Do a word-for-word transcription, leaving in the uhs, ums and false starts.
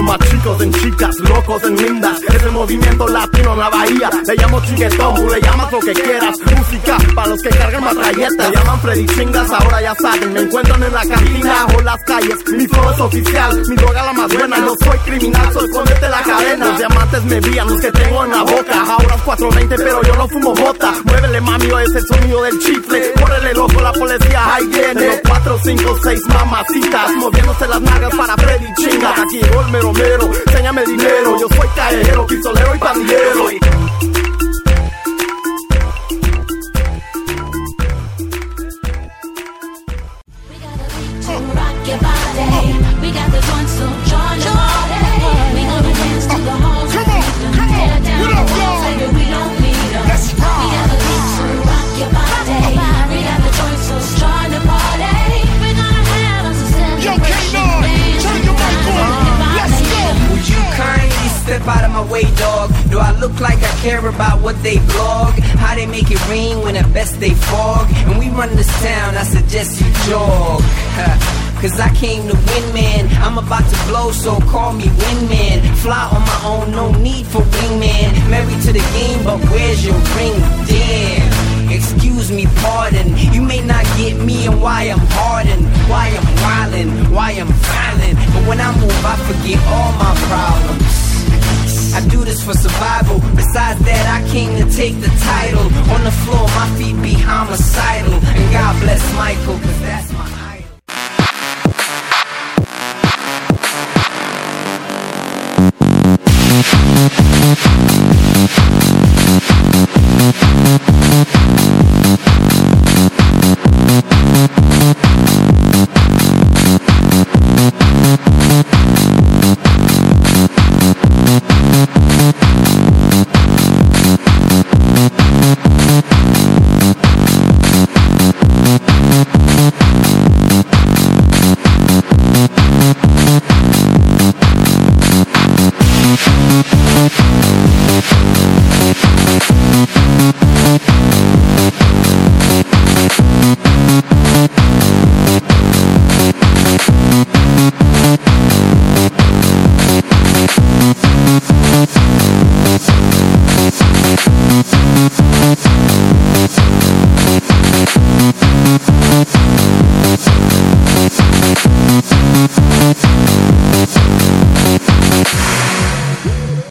más chicos en chicas, locos en lindas. Es el movimiento latino en la bahía. Le llamo chiquetón, tú le llamas lo que quieras. Música para los que cargan matralletas. Me llaman Freddy Chingas, ahora ya saben. Me encuentran en la cantina o las calles. Mi flow es oficial, mi droga la más buena. Yo soy criminal, soy escondete la cadena. Los diamantes me vían, los que tengo en la boca. Ahora es cuatro veinte, pero yo no fumo mota. Muévele mami, es el sonido del chifle. Córrele loco, la policía ahí viene. Los cuatro, cinco, seis mamacitas moviéndose las nalgas para Freddy Chingas. Aquí llegó el mero mero, enséñame dinero. Yo soy callejero, pistolero y pandillero. Step out of my way, dog. Do I look like I care about what they blog? How they make it rain when at best they fog? And we run this town, I suggest you jog. Cause I came to win, man. I'm about to blow, so call me wingman. Fly on my own, no need for wingman. Married to the game, but where's your ring? Damn. Excuse me, pardon. You may not get me and why I'm hardened, why I'm wildin', why I'm violent. But when I move, I forget all my problems. I do this for survival. Besides that, I came to take the title. On the floor, my feet be homicidal. And God bless Michael, cause that's my